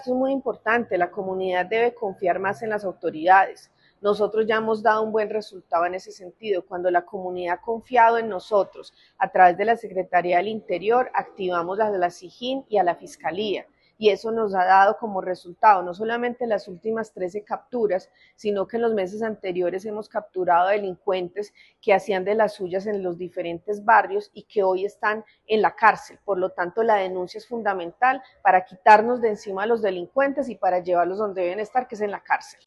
esto es muy importante, la comunidad debe confiar más en las autoridades. Nosotros ya hemos dado un buen resultado en ese sentido. Cuando la comunidad ha confiado en nosotros a través de la Secretaría del Interior, activamos a la SIJIN y a la Fiscalía. Y eso nos ha dado como resultado no solamente las últimas 13 capturas, sino que en los meses anteriores hemos capturado delincuentes que hacían de las suyas en los diferentes barrios y que hoy están en la cárcel. Por lo tanto, la denuncia es fundamental para quitarnos de encima a los delincuentes y para llevarlos donde deben estar, que es en la cárcel.